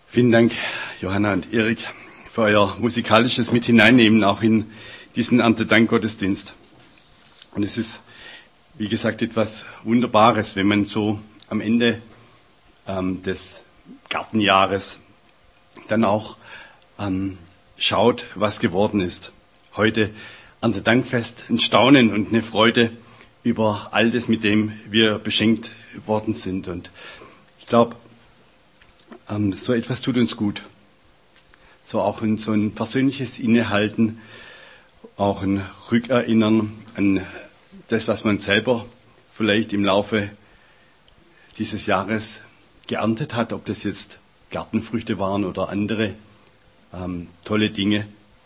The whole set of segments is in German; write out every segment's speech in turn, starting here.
Vielen Dank, Johanna und Erik, für euer musikalisches Mit hineinnehmen, auch in diesen Erntedankgottesdienst. Und es ist, wie gesagt, etwas Wunderbares, wenn man so am Ende des Gartenjahres dann auch schaut, was geworden ist. Heute Erntedankfest, ein Staunen und eine Freude über all das, mit dem wir beschenkt worden sind. Und ich glaube, so etwas tut uns gut. So auch so ein persönliches Innehalten, auch ein Rückerinnern an das, was man selber vielleicht im Laufe dieses Jahres geerntet hat, ob das jetzt Gartenfrüchte waren oder andere tolle Dinge.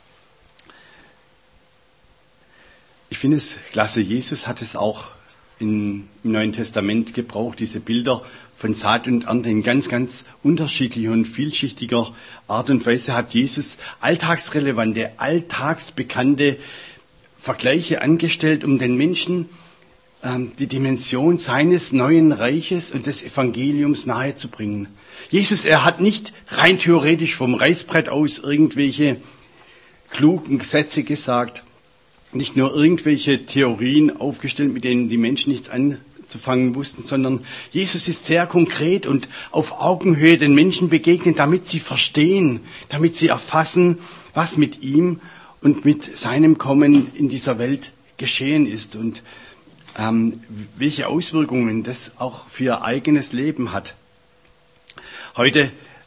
Ich finde es klasse, Jesus hat es auch im Neuen Testament gebraucht, diese Bilder von Saat und Ernte in ganz, ganz unterschiedlicher und vielschichtiger Art und Weise hat Jesus alltagsrelevante, alltagsbekannte Vergleiche angestellt, um den Menschen die Dimension seines neuen Reiches und des Evangeliums nahezubringen. Jesus, er hat nicht rein theoretisch vom Reißbrett aus irgendwelche klugen Gesetze gesagt, nicht nur irgendwelche Theorien aufgestellt, mit denen die Menschen nichts anzufangen wussten, sondern Jesus ist sehr konkret und auf Augenhöhe den Menschen begegnet, damit sie verstehen, damit sie erfassen, was mit ihm und mit seinem Kommen in dieser Welt geschehen ist und welche Auswirkungen das auch für ihr eigenes Leben hat. Heute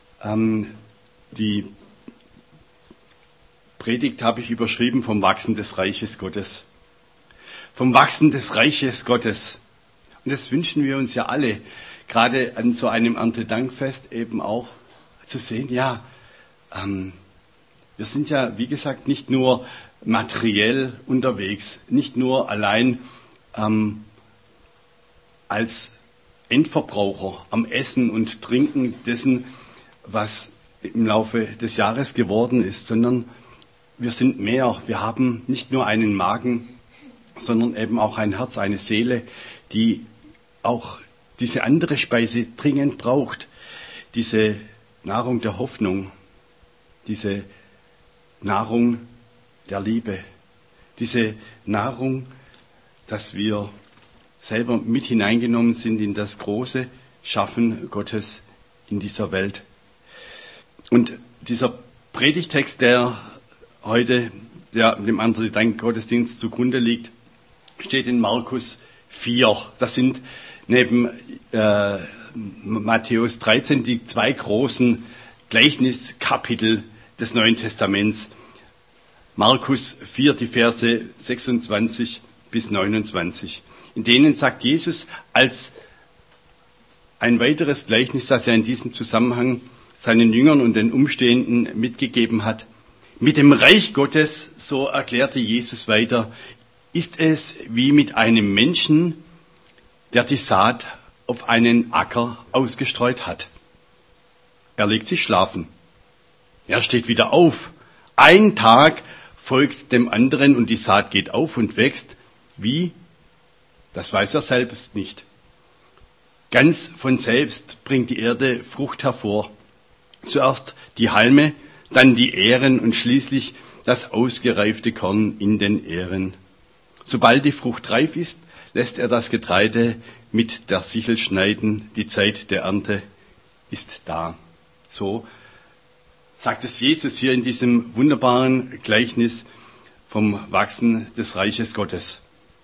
die Predigt habe ich überschrieben vom Wachsen des Reiches Gottes. Vom Wachsen des Reiches Gottes. Und das wünschen wir uns ja alle, gerade an so einem Erntedankfest eben auch zu sehen. Ja, wir sind ja, wie gesagt, nicht nur materiell unterwegs, nicht nur allein als Endverbraucher am Essen und Trinken dessen, was im Laufe des Jahres geworden ist, sondern wir sind mehr. Wir haben nicht nur einen Magen, sondern eben auch ein Herz, eine Seele, die auch diese andere Speise dringend braucht. Diese Nahrung der Hoffnung, diese Nahrung der Liebe, diese Nahrung, dass wir selber mit hineingenommen sind in das große Schaffen Gottes in dieser Welt. Und dieser Predigtext, der heute dem Erntedankgottesdienst zugrunde liegt, steht in Markus 4. Das sind neben Matthäus 13 die zwei großen Gleichniskapitel des Neuen Testaments. Markus 4, die Verse 26 bis 29. In denen sagt Jesus als ein weiteres Gleichnis, das er in diesem Zusammenhang seinen Jüngern und den Umstehenden mitgegeben hat: Mit dem Reich Gottes, so erklärte Jesus weiter, ist es wie mit einem Menschen, der die Saat auf einen Acker ausgestreut hat. Er legt sich schlafen. Er steht wieder auf. Ein Tag folgt dem anderen und die Saat geht auf und wächst. Wie? Das weiß er selbst nicht. Ganz von selbst bringt die Erde Frucht hervor. Zuerst die Halme, dann die Ähren und schließlich das ausgereifte Korn in den Ähren. Sobald die Frucht reif ist, lässt er das Getreide mit der Sichel schneiden. Die Zeit der Ernte ist da. So sagt es Jesus hier in diesem wunderbaren Gleichnis vom Wachsen des Reiches Gottes.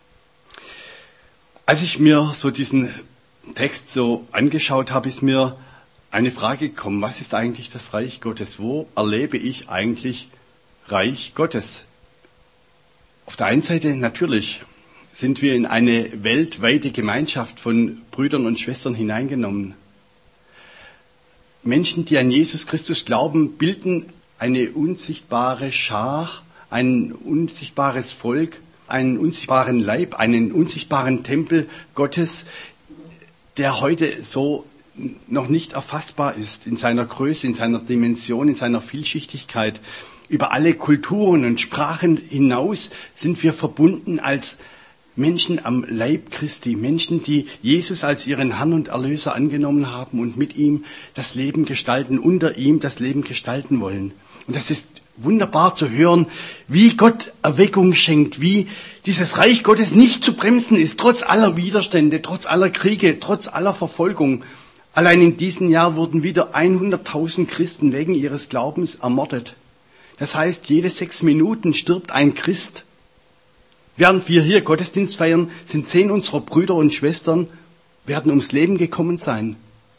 Als ich mir so diesen Text so angeschaut habe, ist mir eine Frage gekommen: Was ist eigentlich das Reich Gottes? Wo erlebe ich eigentlich Reich Gottes? Auf der einen Seite natürlich sind wir in eine weltweite Gemeinschaft von Brüdern und Schwestern hineingenommen. Menschen, die an Jesus Christus glauben, bilden eine unsichtbare Schar, ein unsichtbares Volk, einen unsichtbaren Leib, einen unsichtbaren Tempel Gottes, der heute so noch nicht erfassbar ist in seiner Größe, in seiner Dimension, in seiner Vielschichtigkeit. Über alle Kulturen und Sprachen hinaus sind wir verbunden als Menschen am Leib Christi, Menschen, die Jesus als ihren Herrn und Erlöser angenommen haben und mit ihm das Leben gestalten, unter ihm das Leben gestalten wollen. Und das ist wunderbar zu hören, wie Gott Erweckung schenkt, wie dieses Reich Gottes nicht zu bremsen ist, trotz aller Widerstände, trotz aller Kriege, trotz aller Verfolgung. Allein in diesem Jahr wurden wieder 100.000 Christen wegen ihres Glaubens ermordet. Das heißt, jede 6 Minuten stirbt ein Christ. Während wir hier Gottesdienst feiern, sind 10 unserer Brüder und Schwestern werden ums Leben gekommen sein.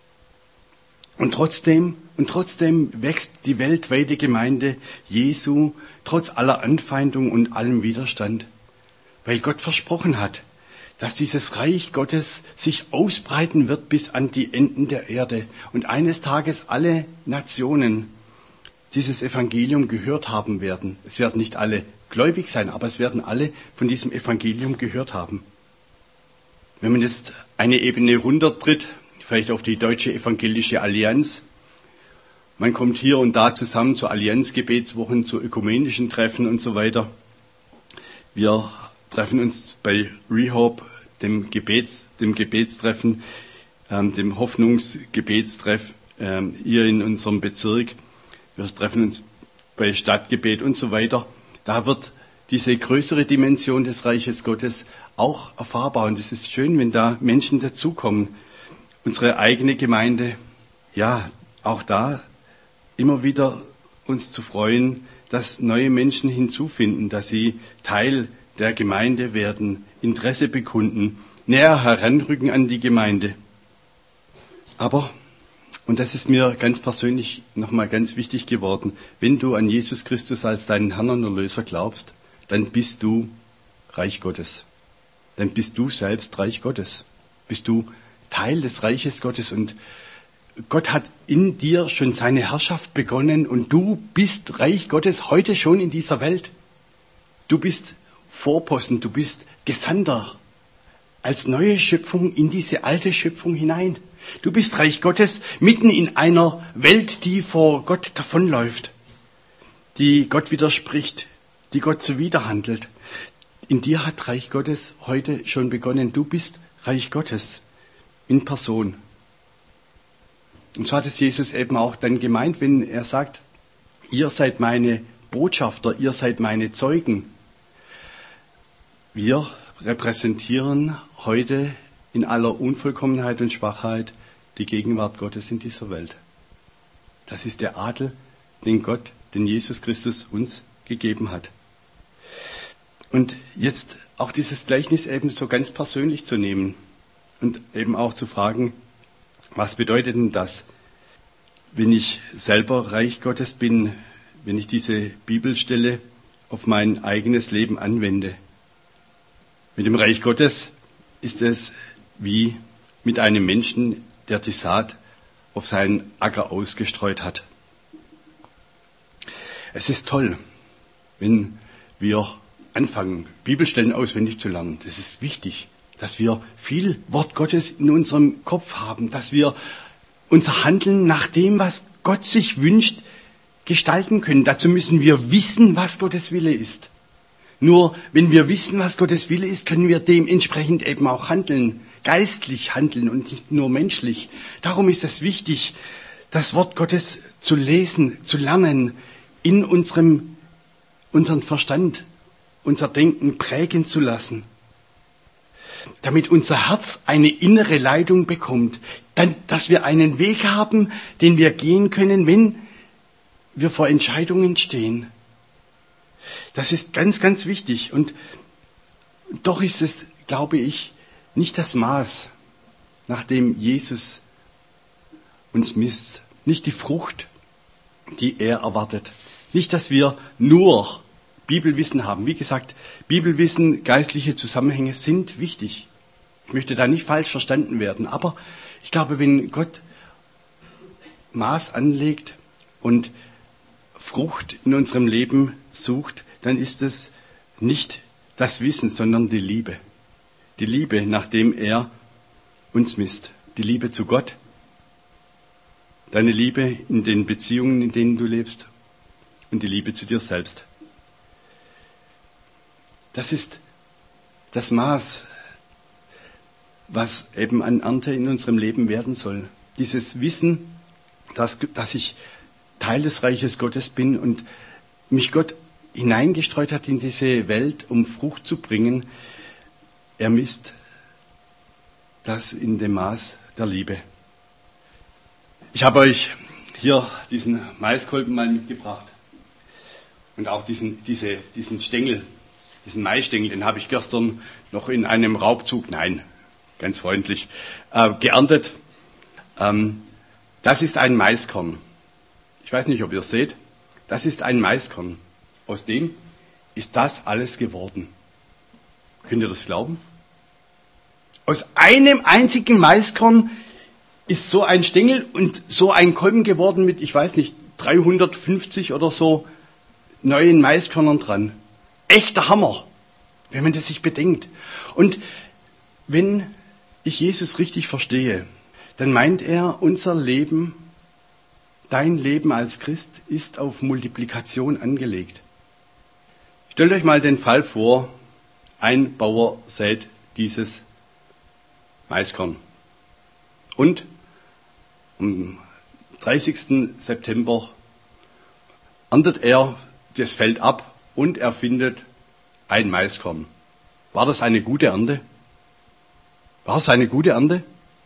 Und trotzdem wächst die weltweite Gemeinde Jesu trotz aller Anfeindung und allem Widerstand. Weil Gott versprochen hat, dass dieses Reich Gottes sich ausbreiten wird bis an die Enden der Erde und eines Tages alle Nationen dieses Evangelium gehört haben werden. Es werden nicht alle gläubig sein, aber es werden alle von diesem Evangelium gehört haben. Wenn man jetzt eine Ebene runtertritt, vielleicht auf die Deutsche Evangelische Allianz, man kommt hier und da zusammen zu Allianzgebetswochen, zu ökumenischen Treffen und so weiter. Wir treffen uns bei Rehob, dem Gebetstreffen, dem Hoffnungsgebetstreff hier in unserem Bezirk. Wir treffen uns bei Stadtgebet und so weiter. Da wird diese größere Dimension des Reiches Gottes auch erfahrbar. Und es ist schön, wenn da Menschen dazukommen. Unsere eigene Gemeinde, ja, auch da immer wieder uns zu freuen, dass neue Menschen hinzufinden, dass sie Teil der Gemeinde werden, Interesse bekunden, näher heranrücken an die Gemeinde. Aber, und das ist mir ganz persönlich nochmal ganz wichtig geworden, wenn du an Jesus Christus als deinen Herrn und Erlöser glaubst, dann bist du Reich Gottes. Dann bist du selbst Reich Gottes. Bist du Teil des Reiches Gottes und Gott hat in dir schon seine Herrschaft begonnen und du bist Reich Gottes heute schon in dieser Welt. Du bist Vorposten, du bist Gesandter als neue Schöpfung in diese alte Schöpfung hinein. Du bist Reich Gottes mitten in einer Welt, die vor Gott davonläuft, die Gott widerspricht, die Gott zuwiderhandelt. In dir hat Reich Gottes heute schon begonnen. Du bist Reich Gottes in Person. Und so hat es Jesus eben auch dann gemeint, wenn er sagt, ihr seid meine Botschafter, ihr seid meine Zeugen. Wir repräsentieren heute in aller Unvollkommenheit und Schwachheit die Gegenwart Gottes in dieser Welt. Das ist der Adel, den Jesus Christus uns gegeben hat. Und jetzt auch dieses Gleichnis eben so ganz persönlich zu nehmen und eben auch zu fragen, was bedeutet denn das, wenn ich selber Reich Gottes bin, wenn ich diese Bibelstelle auf mein eigenes Leben anwende? Mit dem Reich Gottes ist es wie mit einem Menschen, der die Saat auf seinen Acker ausgestreut hat. Es ist toll, wenn wir anfangen, Bibelstellen auswendig zu lernen. Das ist wichtig, dass wir viel Wort Gottes in unserem Kopf haben, dass wir unser Handeln nach dem, was Gott sich wünscht, gestalten können. Dazu müssen wir wissen, was Gottes Wille ist. Nur wenn wir wissen, was Gottes Wille ist, können wir dementsprechend eben auch handeln, geistlich handeln und nicht nur menschlich. Darum ist es wichtig, das Wort Gottes zu lesen, zu lernen, in unseren Verstand, unser Denken prägen zu lassen, damit unser Herz eine innere Leitung bekommt, dass wir einen Weg haben, den wir gehen können, wenn wir vor Entscheidungen stehen. Das ist ganz, ganz wichtig. Und doch ist es, glaube ich, nicht das Maß, nach dem Jesus uns misst, nicht die Frucht, die er erwartet. Nicht, dass wir nur Bibelwissen haben. Wie gesagt, Bibelwissen, geistliche Zusammenhänge sind wichtig. Ich möchte da nicht falsch verstanden werden. Aber ich glaube, wenn Gott Maß anlegt und Frucht in unserem Leben sucht, dann ist es nicht das Wissen, sondern die Liebe. Die Liebe, nachdem er uns misst. Die Liebe zu Gott. Deine Liebe in den Beziehungen, in denen du lebst. Und die Liebe zu dir selbst. Das ist das Maß, was eben an Ernte in unserem Leben werden soll. Dieses Wissen, dass ich Teil des Reiches Gottes bin und mich Gott hineingestreut hat in diese Welt, um Frucht zu bringen, er misst das in dem Maß der Liebe. Ich habe euch hier diesen Maiskolben mal mitgebracht und auch diesen Stängel, diesen Maisstängel, den habe ich gestern noch in einem Raubzug, nein, ganz freundlich, geerntet. Das ist ein Maiskorn. Ich weiß nicht, ob ihr es seht. Das ist ein Maiskorn. Aus dem ist das alles geworden. Könnt ihr das glauben? Aus einem einzigen Maiskorn ist so ein Stängel und so ein Kolben geworden mit, ich weiß nicht, 350 oder so neuen Maiskörnern dran. Echter Hammer, wenn man das sich bedenkt. Und wenn ich Jesus richtig verstehe, dann meint er, unser Leben, dein Leben als Christ ist auf Multiplikation angelegt. Stellt euch mal den Fall vor, ein Bauer sät dieses Maiskorn. Und am 30. September erntet er das Feld ab und er findet ein Maiskorn. War das eine gute Ernte? War es eine gute Ernte?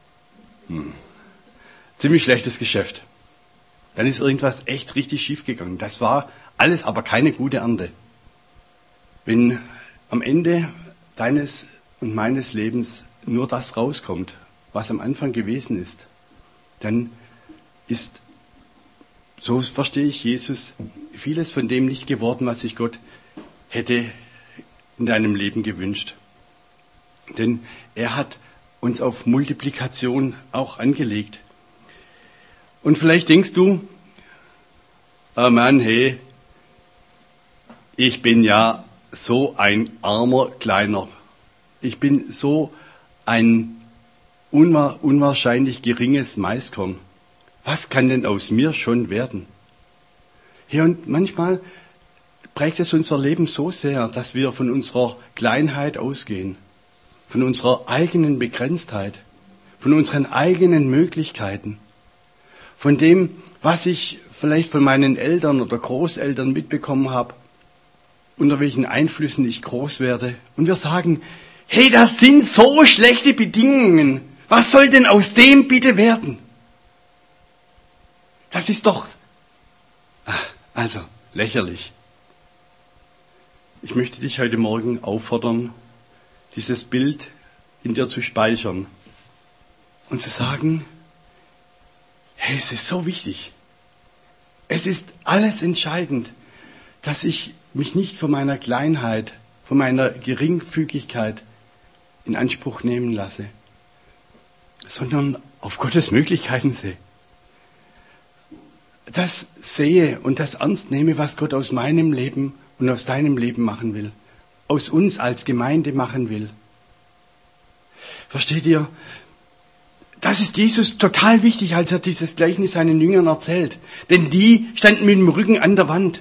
Ziemlich schlechtes Geschäft. Dann ist irgendwas echt richtig schief gegangen. Das war alles aber keine gute Ernte. Wenn am Ende deines und meines Lebens nur das rauskommt, was am Anfang gewesen ist, dann ist, so verstehe ich Jesus, vieles von dem nicht geworden, was sich Gott hätte in deinem Leben gewünscht. Denn er hat uns auf Multiplikation auch angelegt. Und vielleicht denkst du, oh Mann, hey, ich bin ja so ein armer Kleiner. Ich bin so ein unwahrscheinlich geringes Maiskorn. Was kann denn aus mir schon werden? Ja, und manchmal prägt es unser Leben so sehr, dass wir von unserer Kleinheit ausgehen, von unserer eigenen Begrenztheit, von unseren eigenen Möglichkeiten, von dem, was ich vielleicht von meinen Eltern oder Großeltern mitbekommen habe, unter welchen Einflüssen ich groß werde. Und wir sagen, hey, das sind so schlechte Bedingungen. Was soll denn aus dem bitte werden? Das ist doch, also lächerlich. Ich möchte dich heute Morgen auffordern, dieses Bild in dir zu speichern und zu sagen, hey, es ist so wichtig. Es ist alles entscheidend, dass ich mich nicht von meiner Kleinheit, von meiner Geringfügigkeit in Anspruch nehmen lasse, sondern auf Gottes Möglichkeiten sehe. Das sehe und das ernst nehme, was Gott aus meinem Leben und aus deinem Leben machen will, aus uns als Gemeinde machen will. Versteht ihr? Das ist Jesus total wichtig, als er dieses Gleichnis seinen Jüngern erzählt. Denn die standen mit dem Rücken an der Wand.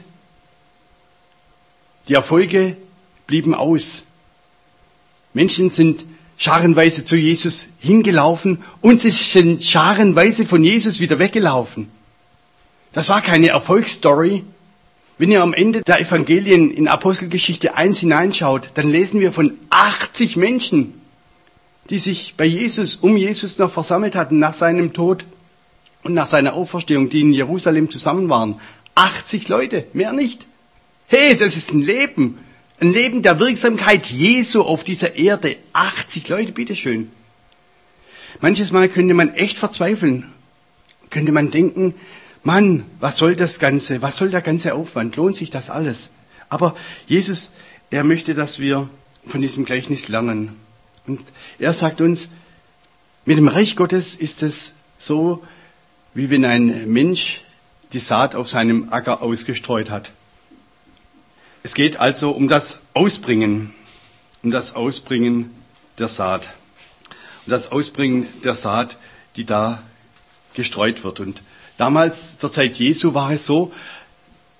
Die Erfolge blieben aus. Menschen sind scharenweise zu Jesus hingelaufen und sie sind scharenweise von Jesus wieder weggelaufen. Das war keine Erfolgsstory. Wenn ihr am Ende der Evangelien in Apostelgeschichte 1 hineinschaut, dann lesen wir von 80 Menschen, die sich bei Jesus, um Jesus noch versammelt hatten nach seinem Tod und nach seiner Auferstehung, die in Jerusalem zusammen waren. 80 Leute, mehr nicht. Hey, das ist ein Leben der Wirksamkeit Jesu auf dieser Erde. 80 Leute, bitteschön. Manches Mal könnte man echt verzweifeln. Könnte man denken, Mann, was soll das Ganze? Was soll der ganze Aufwand? Lohnt sich das alles? Aber Jesus, er möchte, dass wir von diesem Gleichnis lernen. Und er sagt uns, mit dem Reich Gottes ist es so, wie wenn ein Mensch die Saat auf seinem Acker ausgestreut hat. Es geht also um das Ausbringen der Saat. Um das Ausbringen der Saat, die da gestreut wird. Und damals, zur Zeit Jesu, war es so,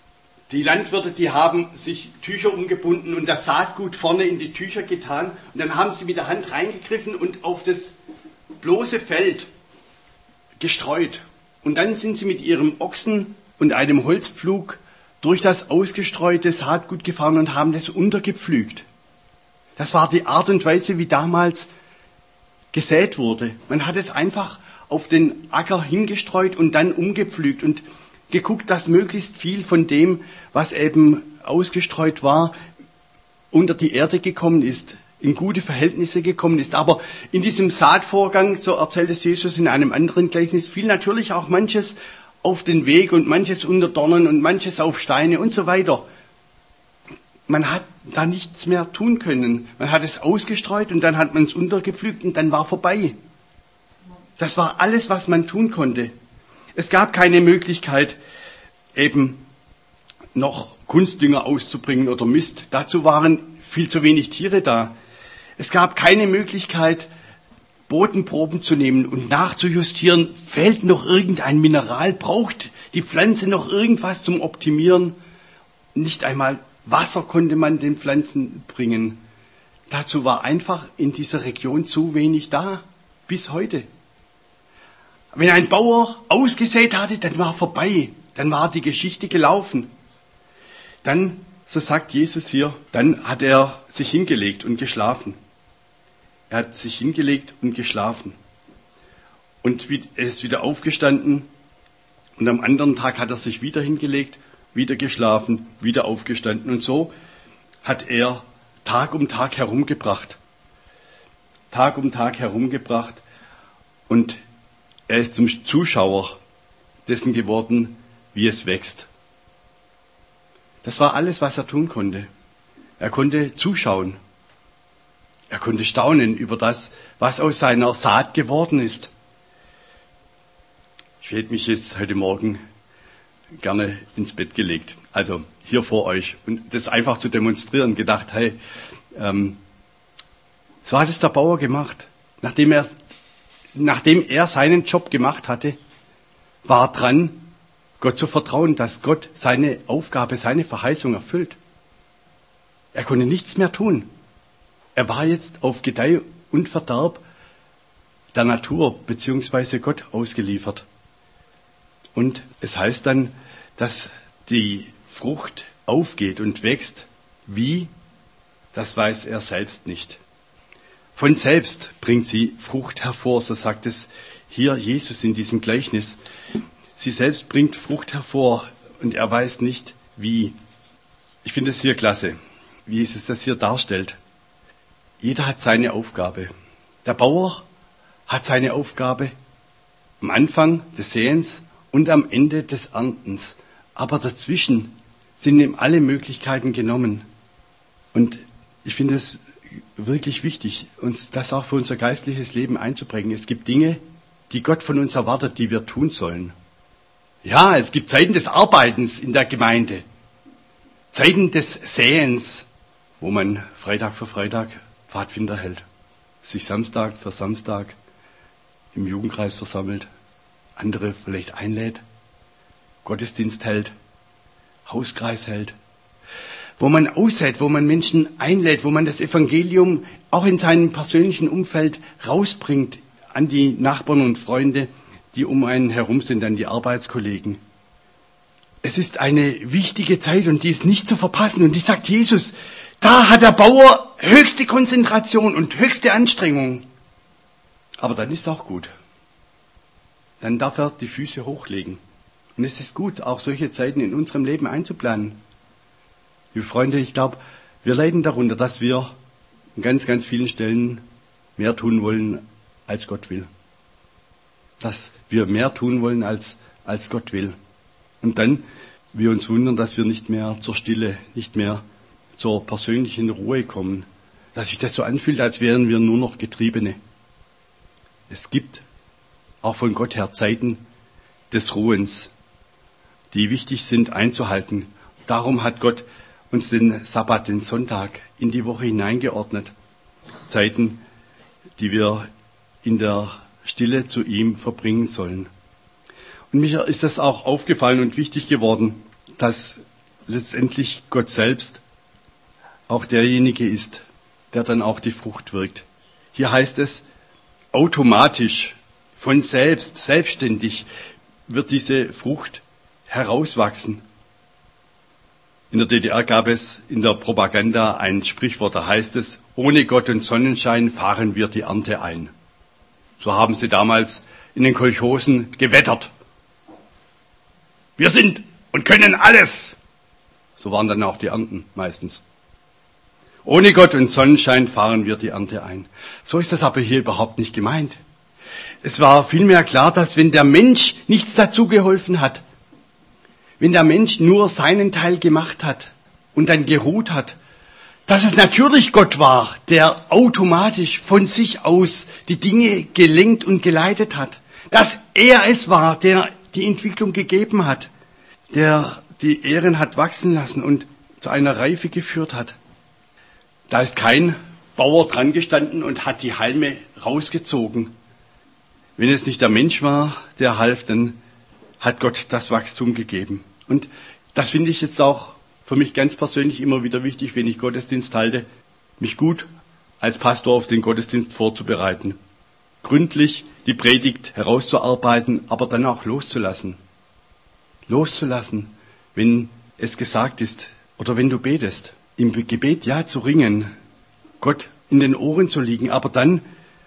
Die Landwirte, die haben sich Tücher umgebunden und das Saatgut vorne in die Tücher getan. Und dann haben sie mit der Hand reingegriffen und auf das bloße Feld gestreut. Und dann sind sie mit ihrem Ochsen und einem Holzpflug durch das ausgestreute Saatgut gefahren und haben das untergepflügt. Das war die Art und Weise, wie damals gesät wurde. Man hat es einfach auf den Acker hingestreut und dann umgepflügt und geguckt, dass möglichst viel von dem, was eben ausgestreut war, unter die Erde gekommen ist, in gute Verhältnisse gekommen ist. Aber in diesem Saatvorgang, so erzählt es Jesus in einem anderen Gleichnis, fiel natürlich auch manches auf den Weg und manches unter Dornen und manches auf Steine und so weiter. Man hat da nichts mehr tun können. Man hat es ausgestreut und dann hat man es untergepflügt und dann war vorbei. Das war alles, was man tun konnte. Es gab keine Möglichkeit, eben noch Kunstdünger auszubringen oder Mist. Dazu waren viel zu wenig Tiere da. Es gab keine Möglichkeit, Bodenproben zu nehmen und nachzujustieren. Fehlt noch irgendein Mineral? Braucht die Pflanze noch irgendwas zum Optimieren? Nicht einmal Wasser konnte man den Pflanzen bringen. Dazu war einfach in dieser Region zu wenig da, bis heute. Wenn ein Bauer ausgesät hatte, dann war vorbei, dann war die Geschichte gelaufen. Dann, so sagt Jesus hier, dann hat er sich hingelegt und geschlafen. Er hat sich hingelegt und geschlafen. Und er ist wieder aufgestanden und am anderen Tag hat er sich wieder hingelegt, wieder geschlafen, wieder aufgestanden. Und so hat er Tag um Tag herumgebracht. Tag um Tag herumgebracht. Und er ist zum Zuschauer dessen geworden, wie es wächst. Das war alles, was er tun konnte. Er konnte zuschauen. Er konnte staunen über das, was aus seiner Saat geworden ist. Ich hätte mich jetzt heute Morgen gerne ins Bett gelegt, also hier vor euch, und das einfach zu demonstrieren, gedacht, hey, so hat es der Bauer gemacht. Nachdem er seinen Job gemacht hatte, war dran, Gott zu vertrauen, dass Gott seine Aufgabe, seine Verheißung erfüllt. Er konnte nichts mehr tun. Er war jetzt auf Gedeih und Verderb der Natur bzw. Gott ausgeliefert. Und es heißt dann, dass die Frucht aufgeht und wächst. Wie? Das weiß er selbst nicht. Von selbst bringt sie Frucht hervor, so sagt es hier Jesus in diesem Gleichnis. Sie selbst bringt Frucht hervor und er weiß nicht wie. Ich finde es hier klasse, wie Jesus das hier darstellt. Jeder hat seine Aufgabe. Der Bauer hat seine Aufgabe am Anfang des Säens und am Ende des Erntens. Aber dazwischen sind ihm alle Möglichkeiten genommen. Und ich finde es wirklich wichtig, uns das auch für unser geistliches Leben einzuprägen. Es gibt Dinge, die Gott von uns erwartet, die wir tun sollen. Ja, es gibt Zeiten des Arbeitens in der Gemeinde, Zeiten des Säens, wo man Freitag für Freitag Pfadfinder hält, sich Samstag für Samstag im Jugendkreis versammelt, andere vielleicht einlädt, Gottesdienst hält, Hauskreis hält, wo man aussät, wo man Menschen einlädt, wo man das Evangelium auch in seinem persönlichen Umfeld rausbringt an die Nachbarn und Freunde, die um einen herum sind, an die Arbeitskollegen. Es ist eine wichtige Zeit und die ist nicht zu verpassen. Und die sagt Jesus, da hat der Bauer höchste Konzentration und höchste Anstrengung. Aber dann ist auch gut. Dann darf er die Füße hochlegen. Und es ist gut, auch solche Zeiten in unserem Leben einzuplanen. Liebe Freunde, ich glaube, wir leiden darunter, dass wir an ganz, ganz vielen Stellen mehr tun wollen, als Gott will. Dass wir mehr tun wollen, als Gott will. Und dann wir uns wundern, dass wir nicht mehr zur Stille, nicht mehr zur persönlichen Ruhe kommen. Dass sich das so anfühlt, als wären wir nur noch Getriebene. Es gibt auch von Gott her Zeiten des Ruhens, die wichtig sind einzuhalten. Darum hat Gott uns den Sabbat, den Sonntag, in die Woche hineingeordnet. Zeiten, die wir in der Stille zu ihm verbringen sollen. Und mir ist das auch aufgefallen und wichtig geworden, dass letztendlich Gott selbst auch derjenige ist, der dann auch die Frucht wirkt. Hier heißt es, automatisch, von selbst, selbstständig wird diese Frucht herauswachsen. In der DDR gab es in der Propaganda ein Sprichwort, da heißt es, ohne Gott und Sonnenschein fahren wir die Ernte ein. So haben sie damals in den Kolchosen gewettert. Wir sind und können alles. So waren dann auch die Ernten meistens. Ohne Gott und Sonnenschein fahren wir die Ernte ein. So ist das aber hier überhaupt nicht gemeint. Es war vielmehr klar, dass wenn der Mensch nichts dazu geholfen hat, wenn der Mensch nur seinen Teil gemacht hat und dann geruht hat, dass es natürlich Gott war, der automatisch von sich aus die Dinge gelenkt und geleitet hat. Dass er es war, der die Entwicklung gegeben hat, der die Ähren hat wachsen lassen und zu einer Reife geführt hat. Da ist kein Bauer dran gestanden und hat die Halme rausgezogen. Wenn es nicht der Mensch war, der half, dann hat Gott das Wachstum gegeben. Und das finde ich jetzt auch für mich ganz persönlich immer wieder wichtig, wenn ich Gottesdienst halte, mich gut als Pastor auf den Gottesdienst vorzubereiten. Gründlich die Predigt herauszuarbeiten, aber dann auch loszulassen. Loszulassen, wenn es gesagt ist oder wenn du betest. Im Gebet ja zu ringen, Gott in den Ohren zu liegen, aber dann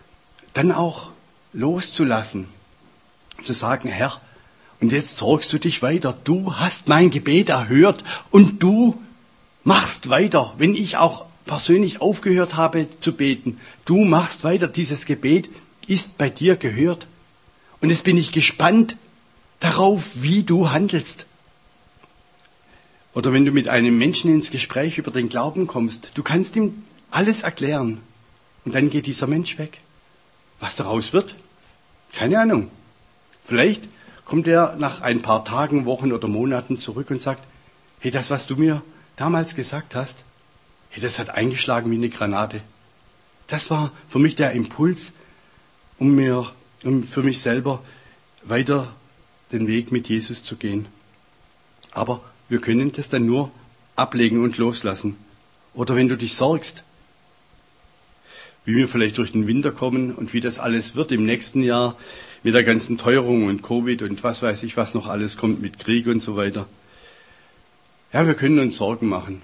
auch loszulassen. Zu sagen, Herr, und jetzt sorgst du dich weiter. Du hast mein Gebet erhört und du machst weiter. Wenn ich auch persönlich aufgehört habe zu beten, du machst weiter. Dieses Gebet ist bei dir gehört. Und jetzt bin ich gespannt darauf, wie du handelst. Oder wenn du mit einem Menschen ins Gespräch über den Glauben kommst, du kannst ihm alles erklären. Und dann geht dieser Mensch weg. Was daraus wird? Keine Ahnung. Vielleicht kommt er nach ein paar Tagen, Wochen oder Monaten zurück und sagt, hey, das, was du mir damals gesagt hast, hey, das hat eingeschlagen wie eine Granate. Das war für mich der Impuls, um für mich selber weiter den Weg mit Jesus zu gehen. Aber wir können das dann nur ablegen und loslassen. Oder wenn du dich sorgst, wie wir vielleicht durch den Winter kommen und wie das alles wird im nächsten Jahr mit der ganzen Teuerung und Covid und was weiß ich, was noch alles kommt mit Krieg und so weiter. Ja, wir können uns Sorgen machen.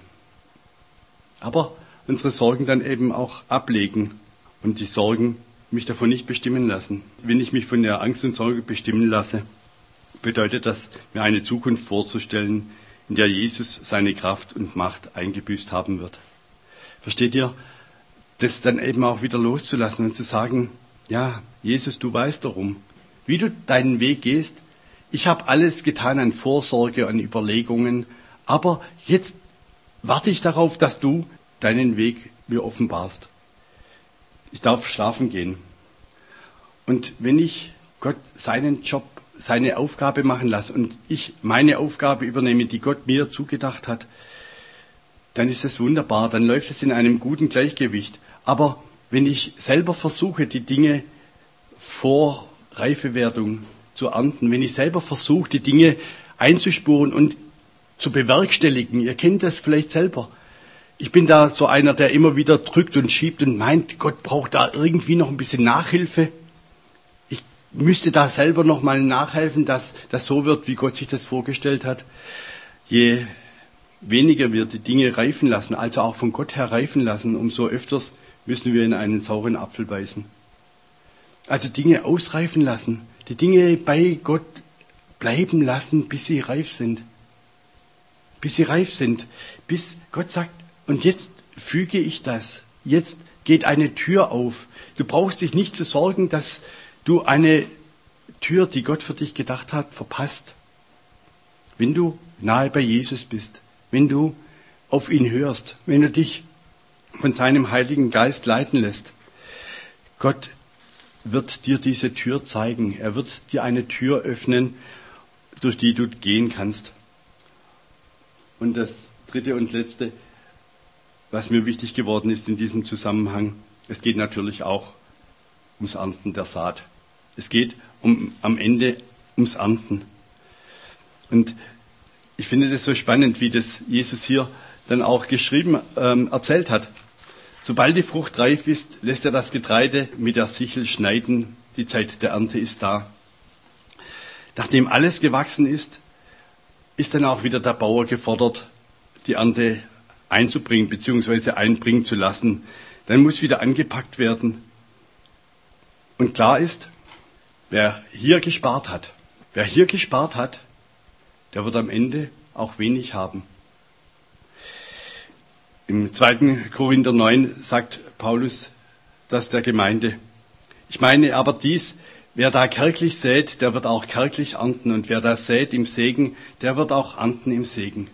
Aber unsere Sorgen dann eben auch ablegen und die Sorgen mich davon nicht bestimmen lassen. Wenn ich mich von der Angst und Sorge bestimmen lasse, bedeutet das, mir eine Zukunft vorzustellen, in der Jesus seine Kraft und Macht eingebüßt haben wird. Versteht ihr? Das dann eben auch wieder loszulassen und zu sagen, ja, Jesus, du weißt darum, wie du deinen Weg gehst. Ich habe alles getan an Vorsorge, an Überlegungen, aber jetzt warte ich darauf, dass du deinen Weg mir offenbarst. Ich darf schlafen gehen. Und wenn ich Gott seinen Job, seine Aufgabe machen lasse und ich meine Aufgabe übernehme, die Gott mir zugedacht hat, dann ist es wunderbar, dann läuft es in einem guten Gleichgewicht. Aber wenn ich selber versuche, die Dinge vor Reifewerdung zu ernten, wenn ich selber versuche, die Dinge einzuspuren und zu bewerkstelligen, ihr kennt das vielleicht selber. Ich bin da so einer, der immer wieder drückt und schiebt und meint, Gott braucht da irgendwie noch ein bisschen Nachhilfe. Ich müsste da selber noch mal nachhelfen, dass das so wird, wie Gott sich das vorgestellt hat. Je weniger wir die Dinge reifen lassen, also auch von Gott her reifen lassen, umso öfters müssen wir in einen sauren Apfel beißen. Also Dinge ausreifen lassen, die Dinge bei Gott bleiben lassen, bis sie reif sind. Bis sie reif sind, bis Gott sagt, und jetzt füge ich das. Jetzt geht eine Tür auf. Du brauchst dich nicht zu sorgen, dass du eine Tür, die Gott für dich gedacht hat, verpasst. Wenn du nahe bei Jesus bist, wenn du auf ihn hörst, wenn du dich von seinem Heiligen Geist leiten lässt. Gott wird dir diese Tür zeigen. Er wird dir eine Tür öffnen, durch die du gehen kannst. Und das dritte und letzte, was mir wichtig geworden ist in diesem Zusammenhang, es geht natürlich auch ums Ernten der Saat. Es geht am Ende ums Ernten. Und Ich finde das so spannend, wie das Jesus hier dann auch geschrieben, erzählt hat. Sobald die Frucht reif ist, lässt er das Getreide mit der Sichel schneiden. Die Zeit der Ernte ist da. Nachdem alles gewachsen ist, ist dann auch wieder der Bauer gefordert, die Ernte einzubringen bzw. einbringen zu lassen. Dann muss wieder angepackt werden. Und klar ist, wer hier gespart hat, der wird am Ende auch wenig haben. Im 2. Korinther 9 sagt Paulus das der Gemeinde. Ich meine aber dies, wer da kärglich sät, der wird auch kärglich ernten. Und wer da sät im Segen, der wird auch ernten im Segen.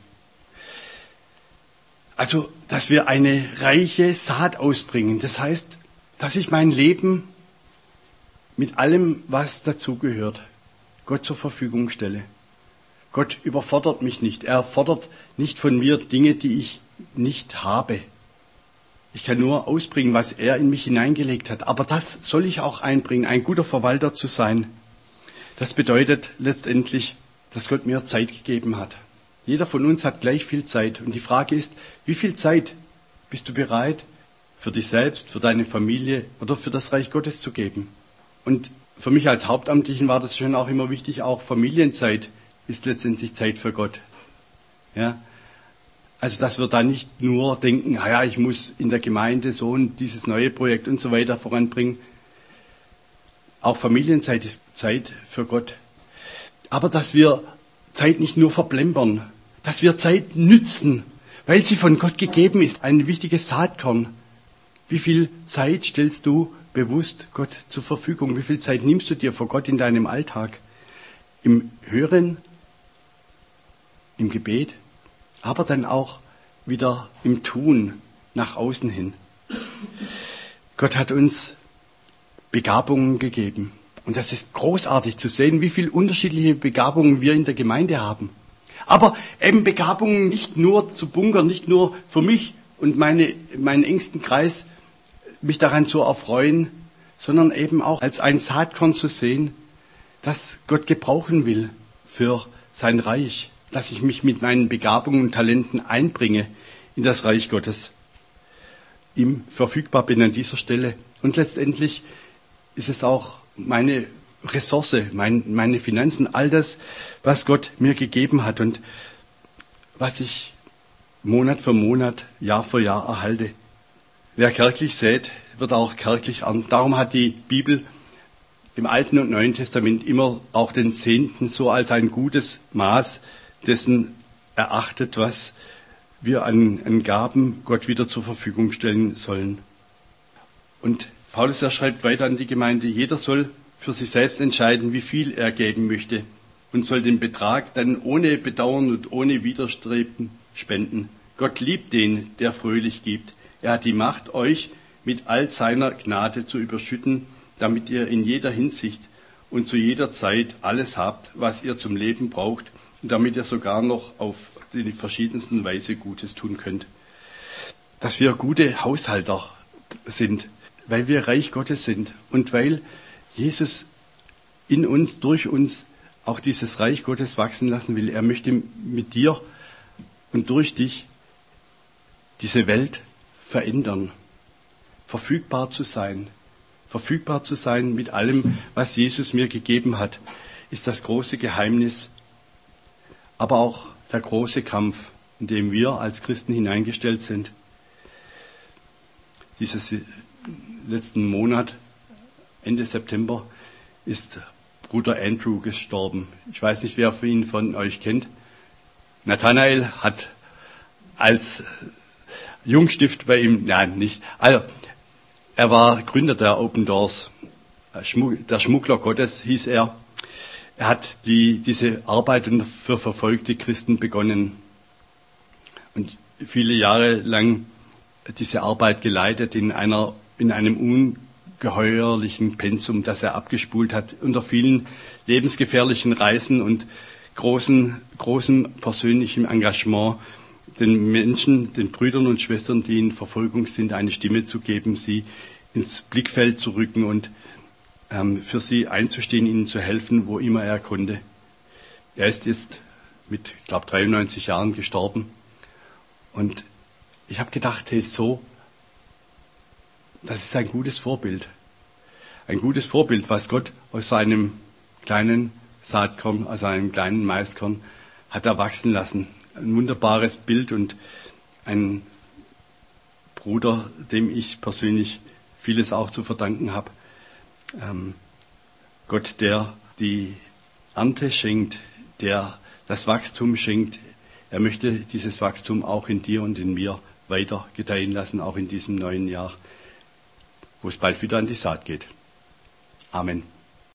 Also, dass wir eine reiche Saat ausbringen. Das heißt, dass ich mein Leben mit allem, was dazugehört, Gott zur Verfügung stelle. Gott überfordert mich nicht. Er fordert nicht von mir Dinge, die ich nicht habe. Ich kann nur ausbringen, was er in mich hineingelegt hat. Aber das soll ich auch einbringen, ein guter Verwalter zu sein. Das bedeutet letztendlich, dass Gott mir Zeit gegeben hat. Jeder von uns hat gleich viel Zeit. Und die Frage ist, wie viel Zeit bist du bereit, für dich selbst, für deine Familie oder für das Reich Gottes zu geben? Und für mich als Hauptamtlichen war das schon auch immer wichtig, auch Familienzeit ist letztendlich Zeit für Gott. Ja? Also, dass wir da nicht nur denken, ja, ich muss in der Gemeinde so dieses neue Projekt und so weiter voranbringen. Auch Familienzeit ist Zeit für Gott. Aber dass wir Zeit nicht nur verplempern, dass wir Zeit nützen, weil sie von Gott gegeben ist, ein wichtiges Saatkorn. Wie viel Zeit stellst du bewusst Gott zur Verfügung? Wie viel Zeit nimmst du dir vor Gott in deinem Alltag? Im Hören, im Gebet, aber dann auch wieder im Tun nach außen hin. Gott hat uns Begabungen gegeben. Und das ist großartig zu sehen, wie viele unterschiedliche Begabungen wir in der Gemeinde haben. Aber eben Begabungen nicht nur zu bunkern, nicht nur für mich und meinen engsten Kreis, mich daran zu erfreuen, sondern eben auch als ein Saatkorn zu sehen, das Gott gebrauchen will für sein Reich, dass ich mich mit meinen Begabungen und Talenten einbringe in das Reich Gottes, ihm verfügbar bin an dieser Stelle. Und letztendlich ist es auch meine Ressource, meine Finanzen, all das, was Gott mir gegeben hat und was ich Monat für Monat, Jahr für Jahr erhalte. Wer kärglich sät, wird auch kärglich ernten. Darum hat die Bibel im Alten und Neuen Testament immer auch den Zehnten so als ein gutes Maß dessen erachtet, was wir an Gaben Gott wieder zur Verfügung stellen sollen. Und Paulus, er schreibt weiter an die Gemeinde, jeder soll für sich selbst entscheiden, wie viel er geben möchte und soll den Betrag dann ohne Bedauern und ohne Widerstreben spenden. Gott liebt den, der fröhlich gibt. Er hat die Macht, euch mit all seiner Gnade zu überschütten, damit ihr in jeder Hinsicht und zu jeder Zeit alles habt, was ihr zum Leben braucht und damit ihr sogar noch auf die verschiedensten Weise Gutes tun könnt. Dass wir gute Haushalter sind, weil wir Reich Gottes sind und weil Jesus in uns, durch uns auch dieses Reich Gottes wachsen lassen will. Er möchte mit dir und durch dich diese Welt verändern, verfügbar zu sein mit allem, was Jesus mir gegeben hat, ist das große Geheimnis, aber auch der große Kampf, in dem wir als Christen hineingestellt sind. Dieses letzten Monat, Ende September, ist Bruder Andrew gestorben. Ich weiß nicht, wer ihn von euch kennt. Nathanael hat als Jungstift bei ihm, nein, nicht. Also, er war Gründer der Open Doors. Der Schmuggler Gottes hieß er. Er hat diese Arbeit für verfolgte Christen begonnen und viele Jahre lang diese Arbeit geleitet in einem ungeheuerlichen Pensum, das er abgespult hat, unter vielen lebensgefährlichen Reisen und großem persönlichen Engagement, den Menschen, den Brüdern und Schwestern, die in Verfolgung sind, eine Stimme zu geben, sie ins Blickfeld zu rücken und für sie einzustehen, ihnen zu helfen, wo immer er konnte. Er ist jetzt mit, ich glaube, 93 Jahren gestorben. Und ich habe gedacht, hey, das ist ein gutes Vorbild. Ein gutes Vorbild, was Gott aus seinem kleinen Saatkorn, aus einem kleinen Maiskorn hat erwachsen lassen. Ein wunderbares Bild und ein Bruder, dem ich persönlich vieles auch zu verdanken habe. Gott, der die Ernte schenkt, der das Wachstum schenkt. Er möchte dieses Wachstum auch in dir und in mir weiter gedeihen lassen, auch in diesem neuen Jahr, wo es bald wieder an die Saat geht. Amen.